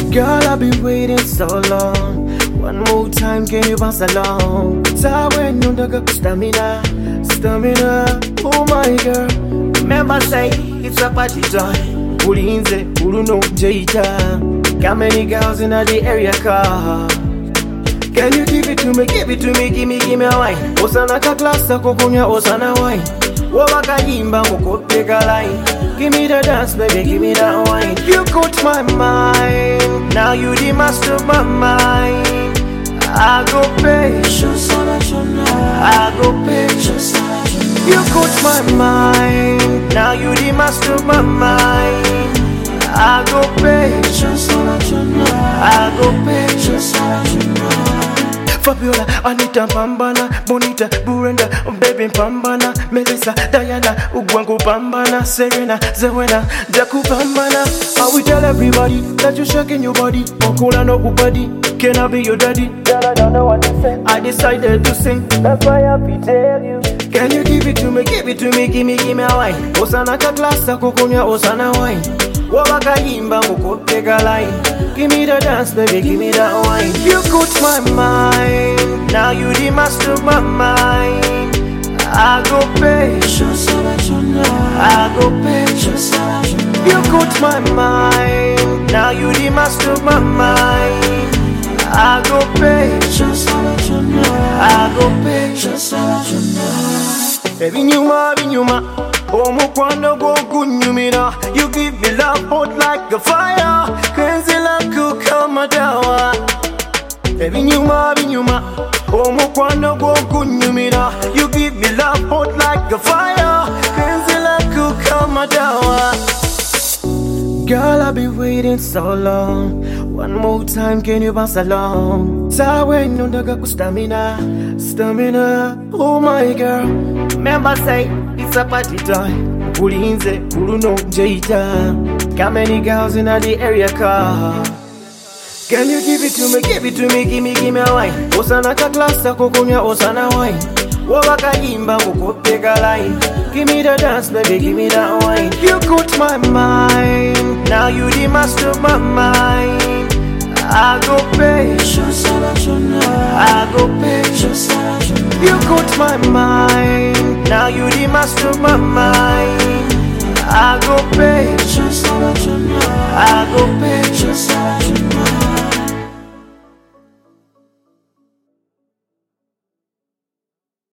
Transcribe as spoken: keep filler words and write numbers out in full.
Girl, I've been waiting so long. One more time, can you pass along? Tawe nundaga stamina, stamina. Oh my girl, remember say it's a party time. Ulinze, uluno jeita. Got many girls in the area car. Can you give it to me, give it to me, give me, give me a wine. Osana ka klasa kokunya, osana wine. Wabaka yimba mukoteka line. Give me the dance, baby, give me that wine. You caught my mind, now you the master of my mind. I go pay, I go pay. You caught my mind, now you the master of my mind. I go pay, I go pay. Fabiola, Anita, Pambana, Bonita, Burenda, Baby Pambana, Melissa, Diana, Ugwango Pambana, Serena, Zawena, Jaku Pambana. I will tell everybody that you're shaking your body. Okula no body, can I be your daddy? Girl, I don't know what to say. I decided to sing, that's why I be tell you. Can you give it to me, give it to me, give me, give me a wine. Osana ka klasa kokunya, osana wine. Wabaka yimba mukoteka line. Give me the dance, baby, give me that wine. You caught my mind, now you the master of my mind. I go pay, I go pay. You caught my mind, now you the master of my mind. I go pay, I go pay. Baby nyuma, baby nyuma. Omukwano gwo kunyumira. You give me love hot like a fire. Crazy like kama dawa. Baby nyuma, baby nyuma. Omukwano gwo kunyumira. You give me love hot like a fire. Crazy like kama dawa. Girl, I've been waiting so long. One more time, can you pass along? Tawe nundaga stamina, stamina. Oh my girl, remember say it's a party time. Ulinze, uluno jeita. Got many girls in the area car. Can you give it to me, give it to me, give me, give me a wine. Osana ka klasa kokunya, osana wine. Wabaka yimba mukoteka line. Give me the dance, baby, give me that wine. You caught my mind, now you the master of my mind. I go pay, I go pay. You caught my mind, now you the master of my mind. I go pay, I go pay.